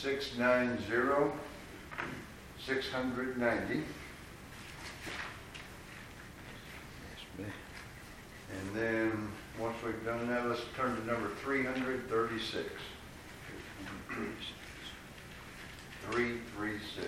690. And then once we've done that, let's turn to number 336. 336.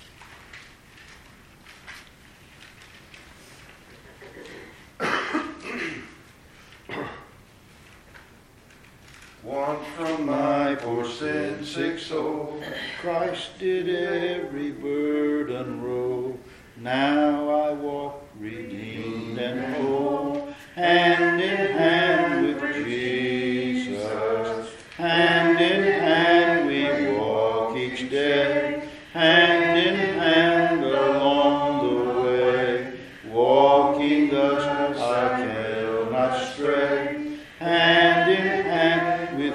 Once from my poor sin sick soul, Christ did every burden roll. Now I walk redeemed and whole, hand in hand with Jesus. Hand in hand we walk each day, hand in hand along the way. Walking thus I cannot stray, hand in hand with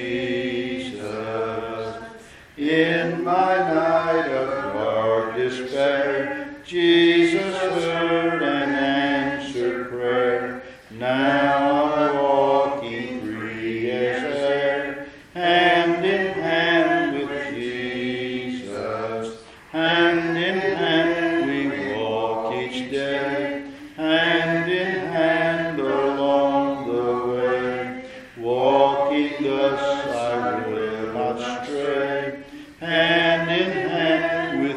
Jesus. In my night of dark despair, Jesus heard and answered prayer. Now I'm walking free as air, hand in hand with Jesus. Hand in hand we walk each day, hand in hand along the way. Walking thus I will not stray, hand in hand with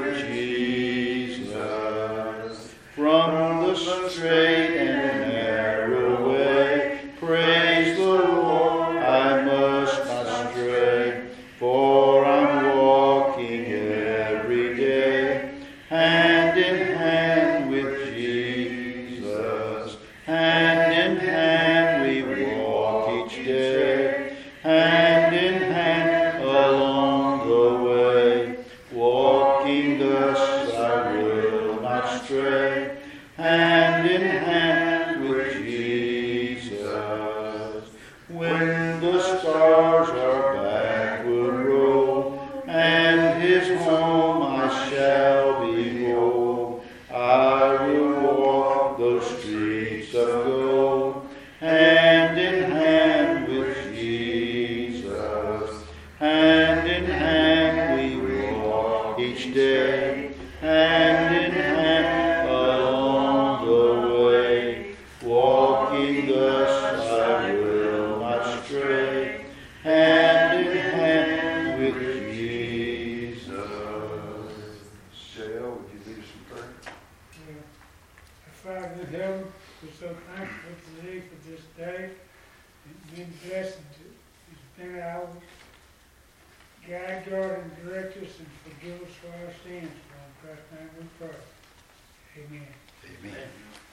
Jesus. From the straight and narrow way, praise the Lord, I must not stray. For I'm walking every day, hand in hand with Jesus. Hand in hand we walk each day, hand in hand along the way. Walking thus I will not stray, hand in hand with Jesus. When the stars are backward rolled, and his home I shall behold, I will walk those streets of gold, hand in hand with Jesus. Hand in hand we walk each day, hand in hand along the way. Walking thus I will not stray, hand in hand with Jesus. Shell, would you lead us in prayer? Father in heaven, we're so thankful to thee for this day. It's been blessed. It's been ours. Guide, guard, and direct us and forgive us for our sins. For in Christ's name we pray. Amen. Amen.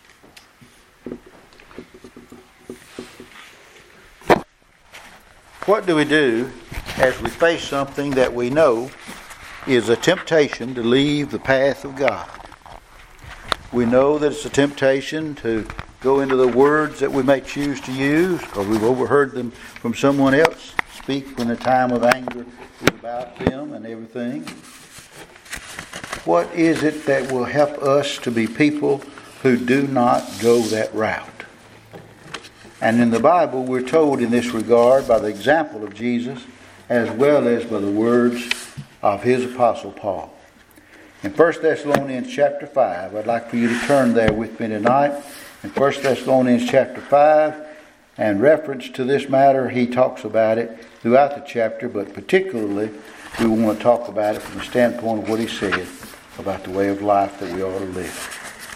What do we do as we face something that we know is a temptation to leave the path of God? We know that it's a temptation to go into the words that we may choose to use, because we've overheard them from someone else speak when the time of anger is about them and everything. What is it that will help us to be people who do not go that route? And in the Bible, we're told in this regard by the example of Jesus, as well as by the words of his apostle Paul. In 1 Thessalonians chapter 5, I'd like for you to turn there with me tonight. In 1 Thessalonians chapter 5, and reference to this matter, he talks about it throughout the chapter, but particularly we want to talk about it from the standpoint of what he said about the way of life that we ought to live.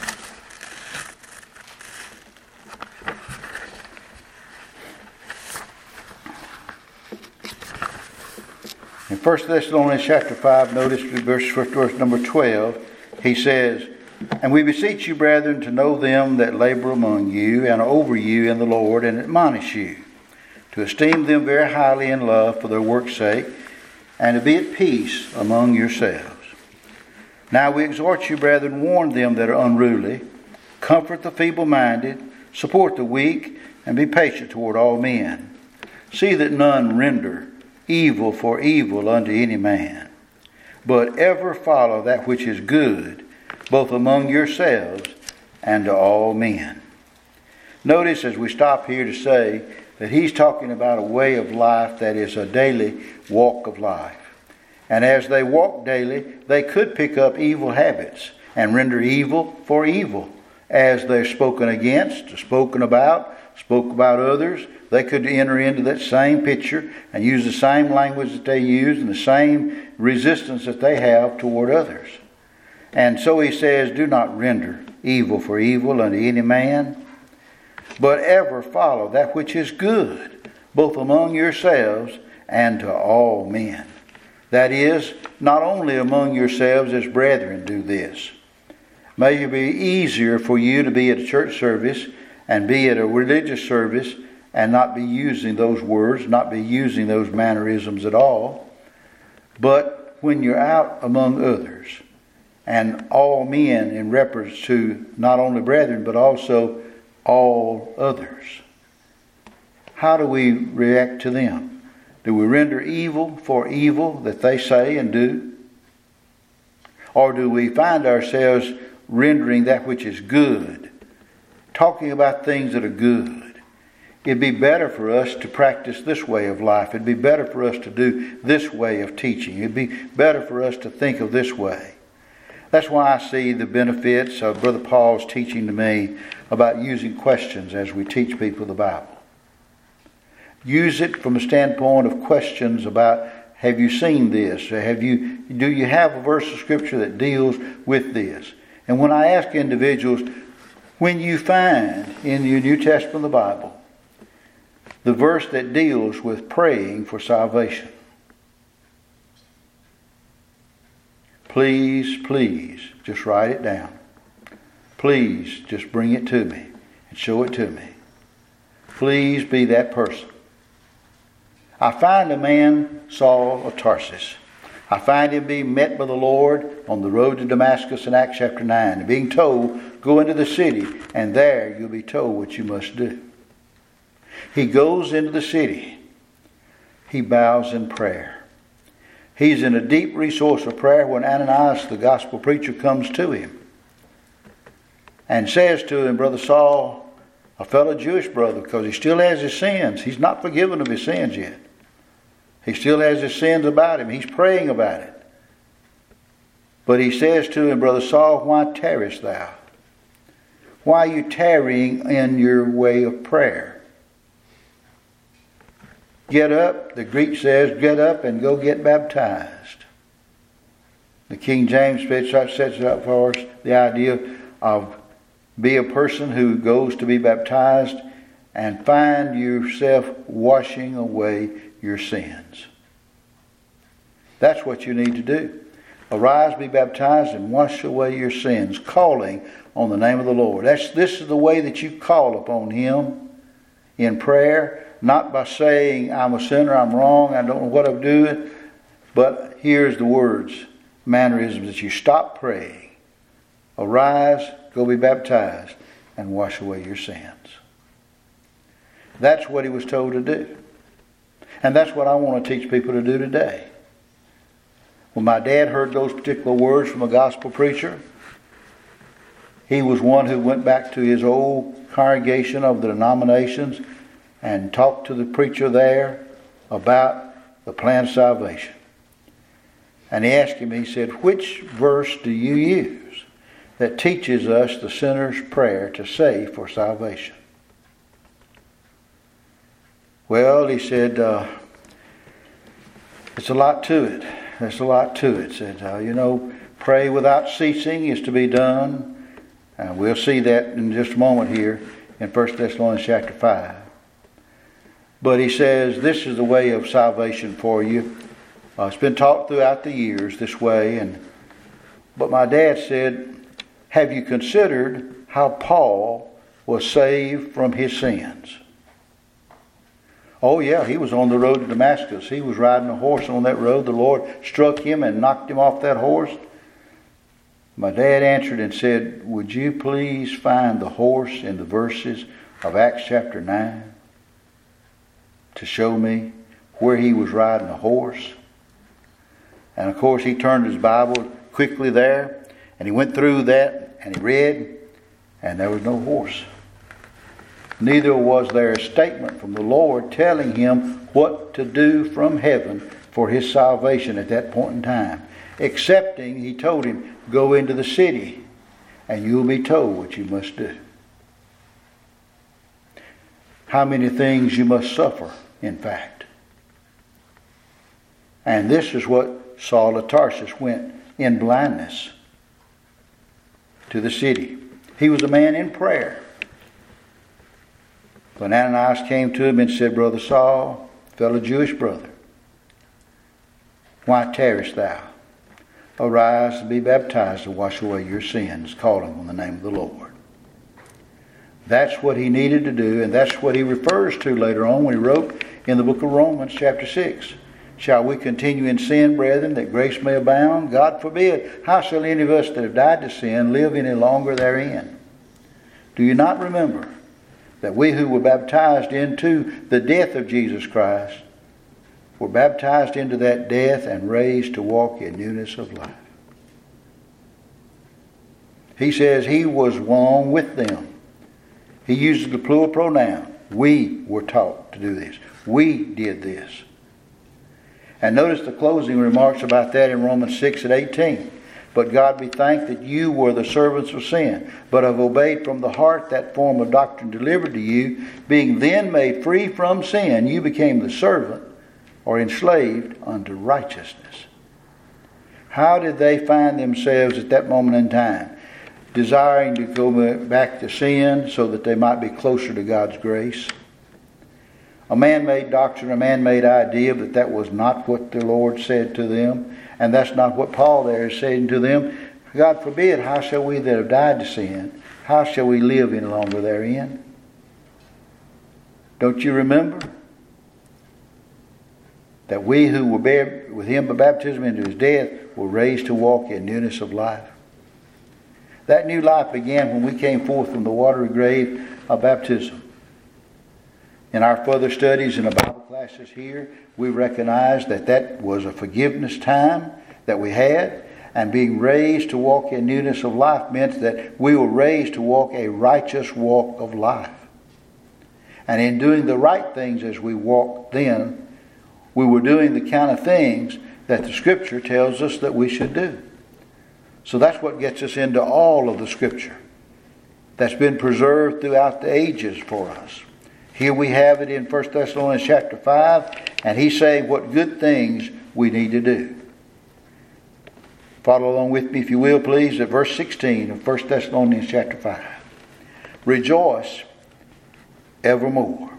In 1 Thessalonians chapter 5, notice verse number 12, he says, "And we beseech you, brethren, to know them that labor among you and over you in the Lord, and admonish you, to esteem them very highly in love for their work's sake, and to be at peace among yourselves. Now we exhort you, brethren, warn them that are unruly, comfort the feeble-minded, support the weak, and be patient toward all men. See that none render evil for evil unto any man, but ever follow that which is good, both among yourselves and to all men." Notice as we stop here to say that he's talking about a way of life that is a daily walk of life. And as they walked daily, they could pick up evil habits and render evil for evil. As they're spoken against, spoke about others, they could enter into that same picture and use the same language that they use and the same resistance that they have toward others. And so he says, do not render evil for evil unto any man, but ever follow that which is good, both among yourselves and to all men. That is, not only among yourselves as brethren do this. May it be easier for you to be at a church service and be at a religious service and not be using those words, not be using those mannerisms at all. But when you're out among others, and all men in reference to not only brethren, but also all others, how do we react to them? Do we render evil for evil that they say and do? Or do we find ourselves rendering that which is good, talking about things that are good? It'd be better for us to practice this way of life. It'd be better for us to do this way of teaching. It'd be better for us to think of this way. That's why I see the benefits of Brother Paul's teaching to me about using questions as we teach people the Bible. Use it from a standpoint of questions about, have you seen this? Do you have a verse of Scripture that deals with this? And when I ask individuals, when you find in your New Testament of the Bible the verse that deals with praying for salvation, please, just write it down. Please, just bring it to me and show it to me. Please be that person. I find a man, Saul of Tarsus. I find him being met by the Lord on the road to Damascus in Acts chapter 9. And being told, go into the city, and there you'll be told what you must do. He goes into the city. He bows in prayer. He's in a deep resource of prayer when Ananias, the gospel preacher, comes to him and says to him, Brother Saul, a fellow Jewish brother, because he still has his sins. He's not forgiven of his sins yet. He still has his sins about him. He's praying about it. But he says to him, Brother Saul, why tarriest thou? Why are you tarrying in your way of prayer? Get up, the Greek says, get up and go get baptized. The King James sets it up for us, the idea of be a person who goes to be baptized and find yourself washing away your sins. That's what you need to do. Arise, be baptized, and wash away your sins, calling on the name of the Lord. This is the way that you call upon Him in prayer. Not by saying, I'm a sinner, I'm wrong, I don't know what I'm doing. But here's the words, mannerisms, that you stop praying. Arise, go be baptized, and wash away your sins. That's what he was told to do. And that's what I want to teach people to do today. When my dad heard those particular words from a gospel preacher, he was one who went back to his old congregation of the denominations and talked to the preacher there about the plan of salvation. And he asked him, he said, which verse do you use that teaches us the sinner's prayer to say for salvation? Well, he said, it's a lot to it. There's a lot to it. Said, pray without ceasing is to be done. And we'll see that in just a moment here in 1 Thessalonians chapter 5. But he says, this is the way of salvation for you. It's been taught throughout the years this way. But my dad said, have you considered how Paul was saved from his sins? Oh yeah, he was on the road to Damascus. He was riding a horse on that road. The Lord struck him and knocked him off that horse. My dad answered and said, would you please find the horse in the verses of Acts chapter 9 to show me where he was riding a horse? And of course he turned his Bible quickly there and he went through that and he read, and there was no horse. Neither was there a statement from the Lord telling him what to do from heaven for his salvation at that point in time. Excepting, he told him, go into the city and you will be told what you must do. How many things you must suffer, in fact. And this is what Saul of Tarsus went in blindness to the city. He was a man in prayer. When Ananias came to him and said, Brother Saul, fellow Jewish brother, why tarriest thou? Arise and be baptized to wash away your sins, calling on the name of the Lord. That's what he needed to do, and that's what he refers to later on when he wrote in the book of Romans chapter 6. Shall we continue in sin, brethren, that grace may abound? God forbid. How shall any of us that have died to sin live any longer therein? Do you not remember that we who were baptized into the death of Jesus Christ were baptized into that death and raised to walk in newness of life? He says he was one with them. He uses the plural pronoun. We were taught to do this. We did this. And notice the closing remarks about that in Romans 6 and 18. But God be thanked that you were the servants of sin, but have obeyed from the heart that form of doctrine delivered to you. Being then made free from sin, you became the servant or enslaved unto righteousness. How did they find themselves at that moment in time? Desiring to go back to sin so that they might be closer to God's grace. A man-made doctrine, a man-made idea, but that was not what the Lord said to them. And that's not what Paul there is saying to them. God forbid, how shall we that have died to sin, how shall we live any longer therein? Don't you remember that we who were buried with him by baptism into his death were raised to walk in newness of life? That new life began when we came forth from the watery grave of baptism. In our further studies in the Bible classes here, we recognize that that was a forgiveness time that we had, and being raised to walk in newness of life meant that we were raised to walk a righteous walk of life. And in doing the right things as we walked then, we were doing the kind of things that the Scripture tells us that we should do. So that's what gets us into all of the Scripture that's been preserved throughout the ages for us. Here we have it in 1 Thessalonians chapter 5, and he's saying what good things we need to do. Follow along with me, if you will, please, at verse 16 of 1 Thessalonians chapter 5. Rejoice evermore.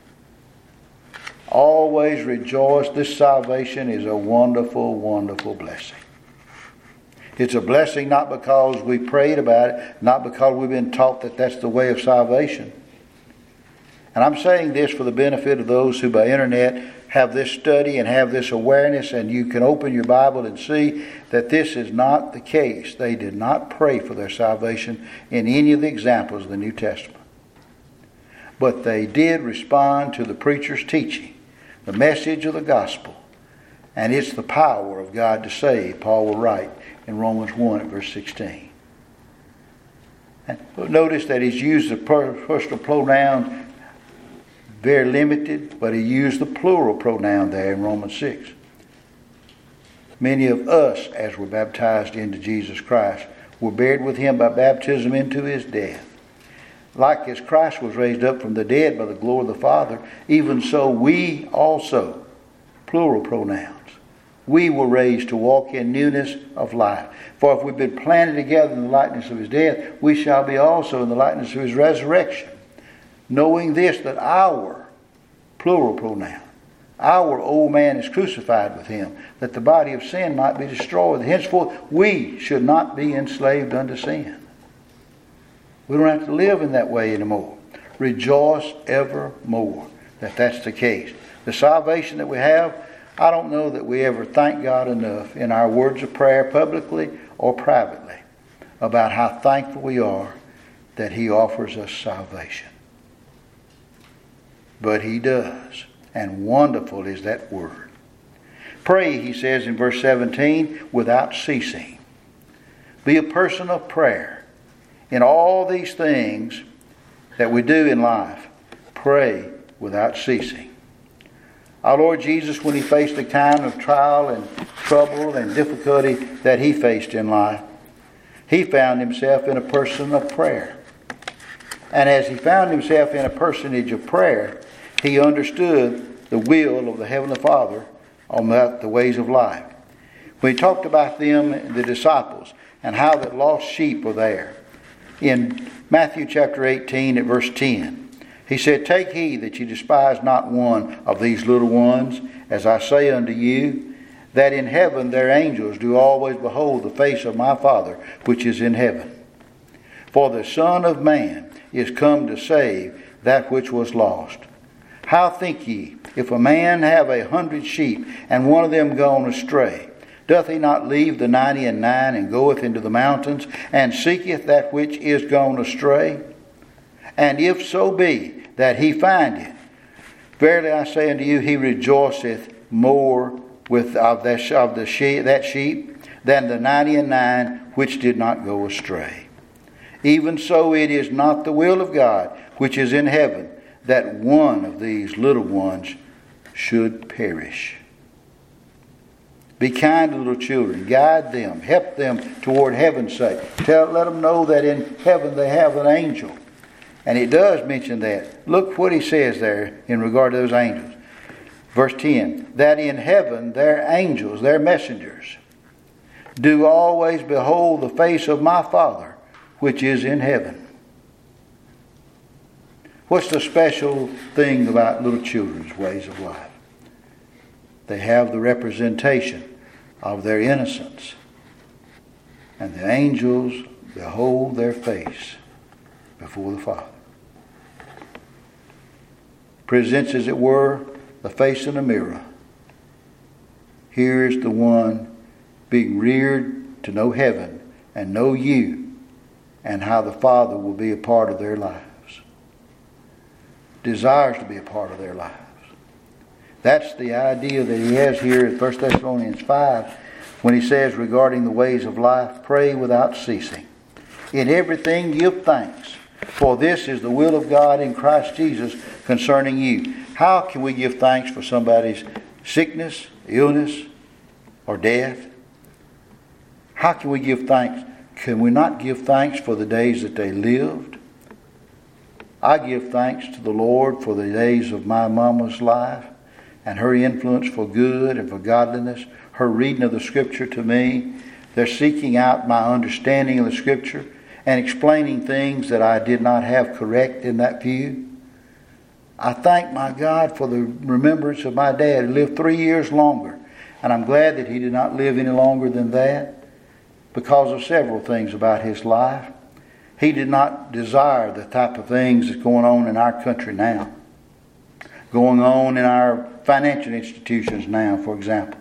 Always rejoice. This salvation is a wonderful, wonderful blessing. It's a blessing not because we prayed about it, not because we've been taught that that's the way of salvation. And I'm saying this for the benefit of those who by internet have this study and have this awareness, and you can open your Bible and see that this is not the case. They did not pray for their salvation in any of the examples of the New Testament. But they did respond to the preacher's teaching, the message of the gospel. And it's the power of God to save, Paul will write in Romans 1 at verse 16. And notice that he's used the personal pronoun very limited, but he used the plural pronoun there in Romans 6. Many of us, as were baptized into Jesus Christ, were buried with him by baptism into his death. Like as Christ was raised up from the dead by the glory of the Father, even so we also, plural pronouns, we were raised to walk in newness of life. For if we've been planted together in the likeness of his death, we shall be also in the likeness of his resurrection. Knowing this, that our, plural pronoun, our old man is crucified with him, that the body of sin might be destroyed. Henceforth, we should not be enslaved unto sin. We don't have to live in that way anymore. Rejoice evermore that that's the case. The salvation that we have, I don't know that we ever thank God enough in our words of prayer, publicly or privately, about how thankful we are that he offers us salvation. But he does. And wonderful is that word. Pray, he says in verse 17, without ceasing. Be a person of prayer. In all these things that we do in life, pray without ceasing. Our Lord Jesus, when He faced the kind of trial and trouble and difficulty that He faced in life, He found Himself in a person of prayer. And as He found Himself in a personage of prayer, He understood the will of the Heavenly Father on the ways of life. When He talked about them, the disciples, and how that lost sheep were there. In Matthew chapter 18 at verse 10, He said, "Take heed that ye despise not one of these little ones, as I say unto you, that in heaven their angels do always behold the face of my Father which is in heaven. For the Son of Man is come to save that which was lost. How think ye, if a man have 100 sheep, and one of them gone astray, doth he not leave the 99 and goeth into the mountains, and seeketh that which is gone astray? And if so be that he find it, verily I say unto you, he rejoiceth more with that sheep than the 99 which did not go astray. Even so it is not the will of God which is in heaven, that one of these little ones should perish." Be kind to little children. Guide them. Help them toward heaven's sake. Let them know that in heaven they have an angel. And it does mention that. Look what He says there in regard to those angels. Verse 10, that in heaven their angels, their messengers, do always behold the face of my Father which is in heaven. What's the special thing about little children's ways of life? They have the representation of their innocence. And the angels behold their face before the Father. Presents, as it were, the face in a mirror. Here is the one being reared to know heaven and know you, and how the Father will be a part of their lives. Desires to be a part of their lives. That's the idea that he has here in 1 Thessalonians 5 when he says regarding the ways of life, pray without ceasing. In everything give thanks, for this is the will of God in Christ Jesus concerning you. How can we give thanks for somebody's sickness, illness, or death? How can we give thanks? Can we not give thanks for the days that they lived? I give thanks to the Lord for the days of my mama's life and her influence for good and for godliness, her reading of the Scripture to me. They're seeking out my understanding of the Scripture and explaining things that I did not have correct in that view. I thank my God for the remembrance of my dad who lived 3 years longer. And I'm glad that he did not live any longer than that because of several things about his life. He did not desire the type of things that's going on in our country now. Going on in our financial institutions now, for example.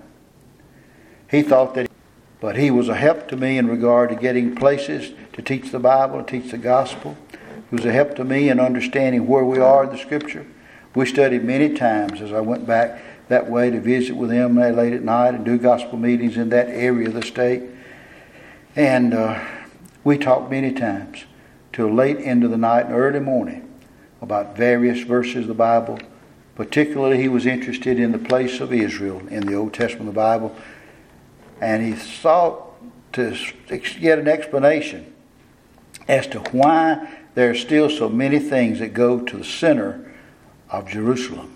He thought that, but he was a help to me in regard to getting places to teach the Bible and teach the gospel. He was a help to me in understanding where we are in the Scripture. We studied many times as I went back that way to visit with him late at night and do gospel meetings in that area of the state. And we talked many times till late into the night and early morning about various verses of the Bible. Particularly, he was interested in the place of Israel in the Old Testament of the Bible. And he sought to get an explanation as to why there are still so many things that go to the center of Jerusalem.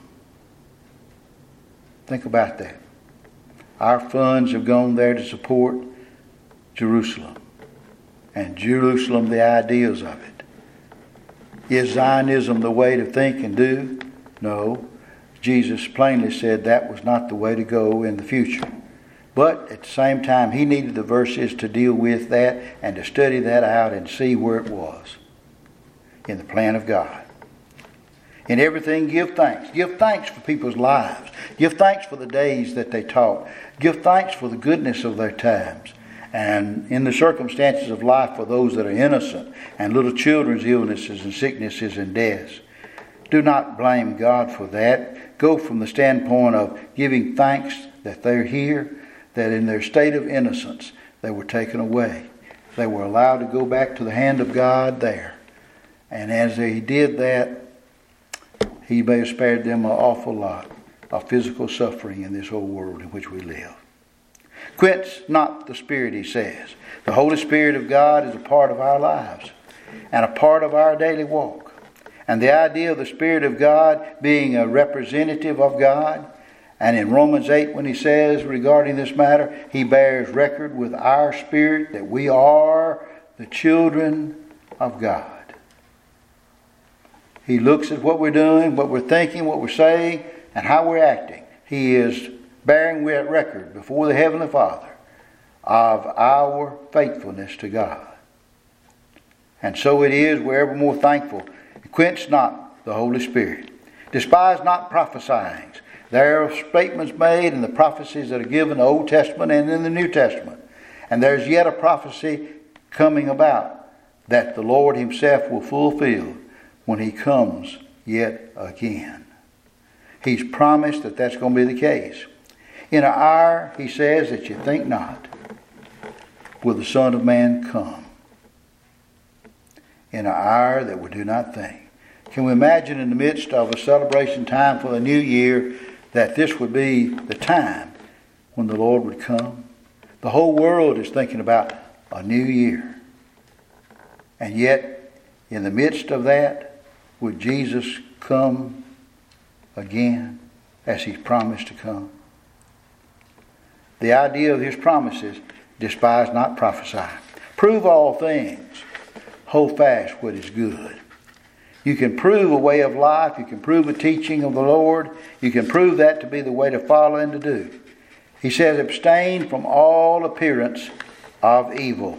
Think about that. Our funds have gone there to support Jerusalem. And Jerusalem, the ideas of it. Is Zionism the way to think and do? No. Jesus plainly said that was not the way to go in the future. But at the same time, he needed the verses to deal with that and to study that out and see where it was in the plan of God. In everything, give thanks. Give thanks for people's lives. Give thanks for the days that they taught. Give thanks for the goodness of their times. And in the circumstances of life for those that are innocent and little children's illnesses and sicknesses and deaths. Do not blame God for that. Go from the standpoint of giving thanks that they're here, that in their state of innocence they were taken away. They were allowed to go back to the hand of God there. And as he did that, he may have spared them an awful lot of physical suffering in this old world in which we live. Quench not the Spirit, he says. The Holy Spirit of God is a part of our lives and a part of our daily walk. And the idea of the Spirit of God being a representative of God, and in Romans 8 when he says regarding this matter, he bears record with our spirit that we are the children of God. He looks at what we're doing, what we're thinking, what we're saying, and how we're acting. He is bearing record before the Heavenly Father of our faithfulness to God. And so it is, we're ever more thankful. Quench not the Holy Spirit. Despise not prophesying. There are statements made in the prophecies that are given in the Old Testament and in the New Testament. And there's yet a prophecy coming about that the Lord himself will fulfill when he comes yet again. He's promised that that's going to be the case. In an hour, he says, that you think not, will the Son of Man come. In an hour that we do not think. Can we imagine in the midst of a celebration time for the new year that this would be the time when the Lord would come? The whole world is thinking about a new year. And yet, in the midst of that, would Jesus come again as he's promised to come? The idea of his promises, despise not prophesy. Prove all things. Hold fast what is good. You can prove a way of life. You can prove a teaching of the Lord. You can prove that to be the way to follow and to do. He says, abstain from all appearance of evil.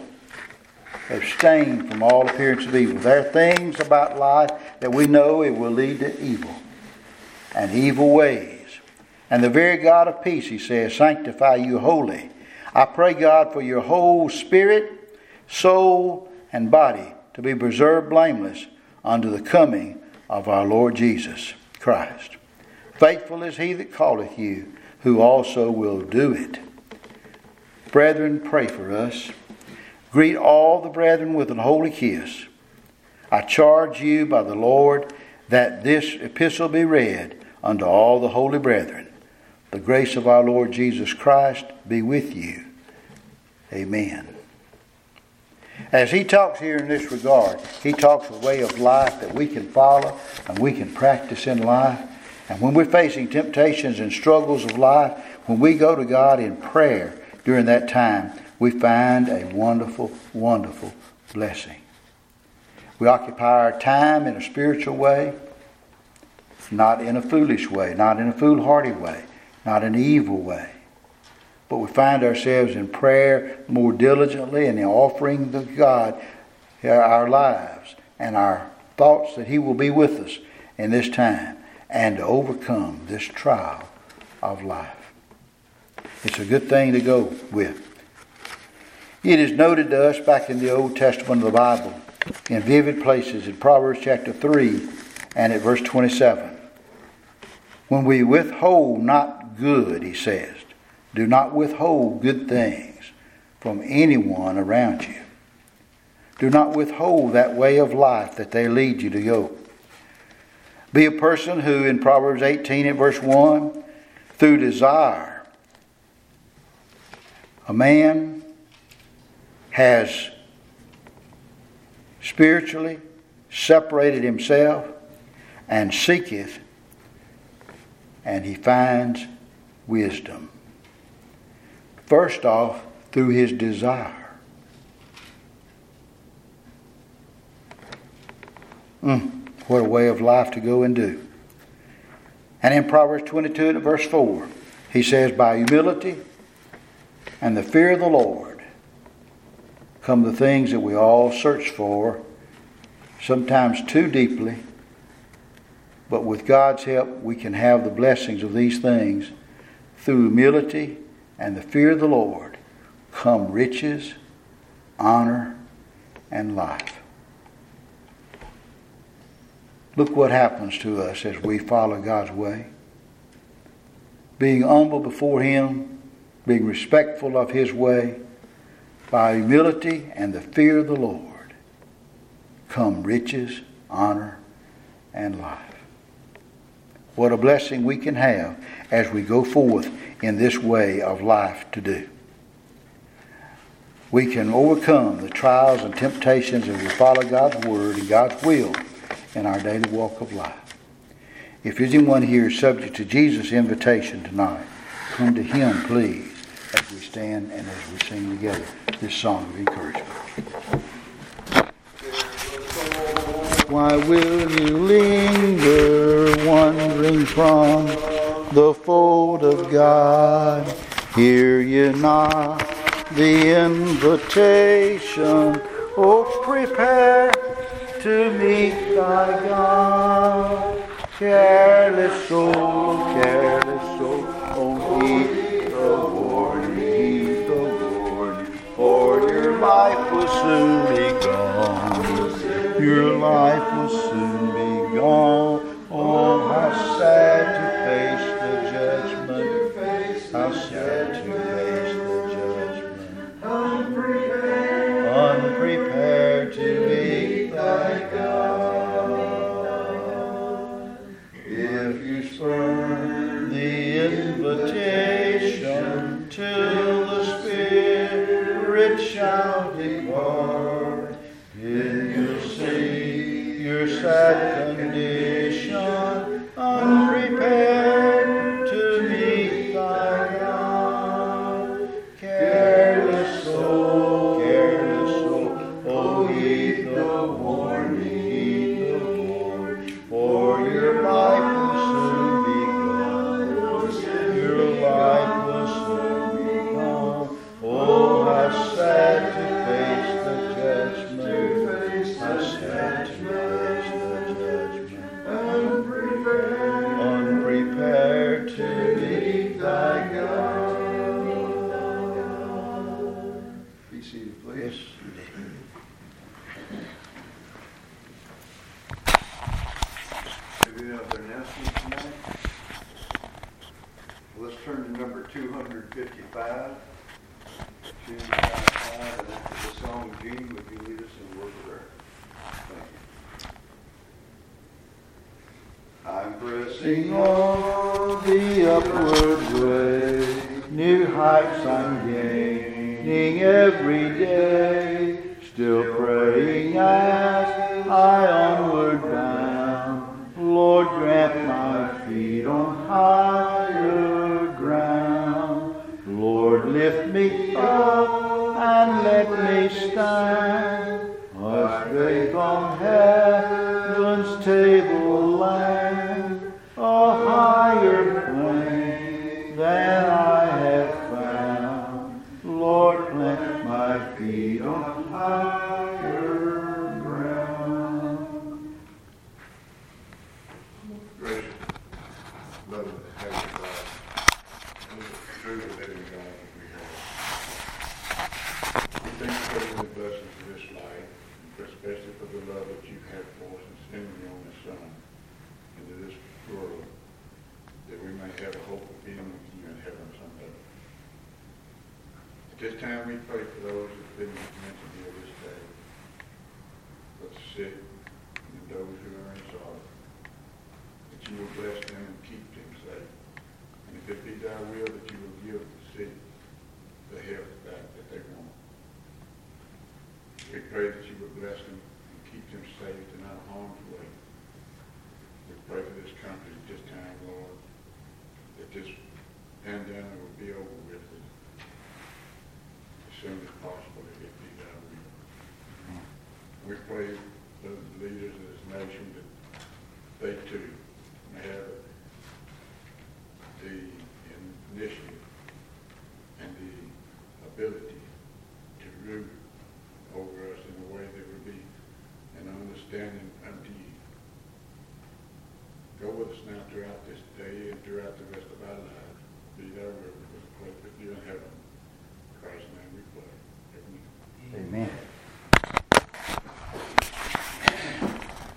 Abstain from all appearance of evil. There are things about life that we know it will lead to evil and evil ways. And the very God of peace, he says, sanctify you wholly. I pray, God, for your whole spirit, soul, and body to be preserved blameless unto the coming of our Lord Jesus Christ. Faithful is he that calleth you, who also will do it. Brethren, pray for us. Greet all the brethren with an holy kiss. I charge you by the Lord that this epistle be read unto all the holy brethren. The grace of our Lord Jesus Christ be with you. Amen. As he talks here in this regard, he talks a way of life that we can follow and we can practice in life. And when we're facing temptations and struggles of life, when we go to God in prayer during that time, we find a wonderful, wonderful blessing. We occupy our time in a spiritual way, not in a foolish way, not in a foolhardy way, not in an evil way. But we find ourselves in prayer more diligently and in offering to God our lives and our thoughts that he will be with us in this time and to overcome this trial of life. It's a good thing to go with. It is noted to us back in the Old Testament of the Bible in vivid places in Proverbs chapter 3 and at verse 27. When we withhold not good, he says, do not withhold good things from anyone around you. Do not withhold that way of life that they lead you to go. Be a person who, in Proverbs 18 and verse 1, through desire, a man has spiritually separated himself and seeketh, and he finds wisdom. First off, through his desire. What a way of life to go and do. And in Proverbs 22 and verse 4, he says, by humility and the fear of the Lord come the things that we all search for, sometimes too deeply. But with God's help, we can have the blessings of these things. Through humility and the fear of the Lord come riches, honor, and life. Look what happens to us as we follow God's way. Being humble before him, being respectful of his way, by humility and the fear of the Lord come riches, honor, and life. What a blessing we can have as we go forth in this way of life to do. We can overcome the trials and temptations as we follow God's Word and God's will in our daily walk of life. If there's anyone here subject to Jesus' invitation tonight, come to Him, please, as we stand and as we sing together this song of encouragement. Why will you linger, wandering from the fold of God? Hear ye not the invitation? Oh, prepare to meet thy God. Careless soul, oh, heed the warning, for your life will soon be gone. Your life will soon be gone. Oh, how sad to face the judgment. How sad to face the judgment. Unprepared to meet thy God. If you spurn the invitation till the Spirit shall depart, then you'll see your sad condition, unprepared to meet thy God. Careless soul, oh, heed the warning, for your life will soon be gone. Your life will soon be gone. Oh, how sad to face the judgment. How sad to face the judgment. Unprepared to meet thy God. Be seated, please. Have you other announcements tonight? Let's turn to number 255. 255, and after the song, Gene, would you lead us in word of prayer? Thank you. I'm pressing on the upward way, new heights I'm gaining every day, still praying as I onward bound. Lord, grant my feet on higher ground. Lord, lift me up and let me stand as they on heaven's table land, a higher plane than I have found. Lord, plant my feet on higher ground. Gracious, loving, heavenly God, and the true and living God that we have. We thank you for the blessings of this life, and especially for the love that you have for us in sending your only Son into this world, that we may have a hope of being with you in heaven someday. At this time, we pray for those that have been mentioned here this day, for the sick and those who are in sorrow, that you will bless them and keep them safe. And if it be thy will, that you will give the sick the health back that they want. We pray that you will bless them and keep them safe and out of harm's way. We pray for this country at this time, Lord, that this pandemic will be over with as soon as possible, if it be thy will. We pray for the leaders of this nation that they too may have the initiative and the ability to rule